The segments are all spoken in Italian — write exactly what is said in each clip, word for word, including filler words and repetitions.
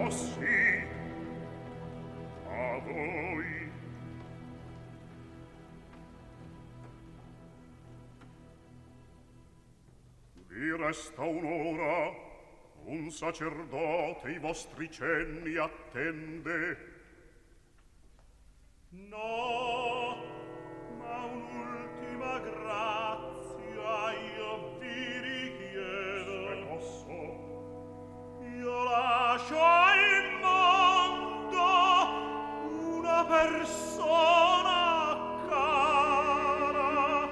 Oh sì, a voi. Vi resta un'ora, un sacerdote i vostri cenni attende. No, ma un'ultima grazia io vi richiedo. Se posso. Io lascio al mondo una persona cara.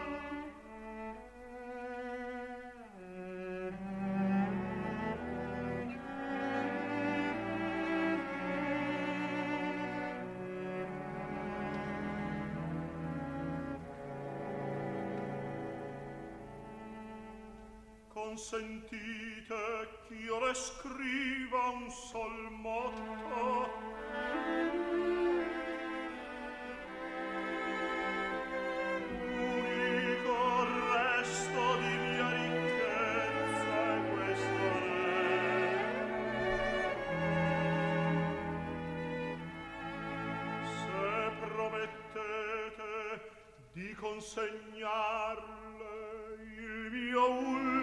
Consentite ch'io le scriva un sol motto. Unico resto di mia ricchezza è questo re. Se promettete di consegnarle il mio ultimo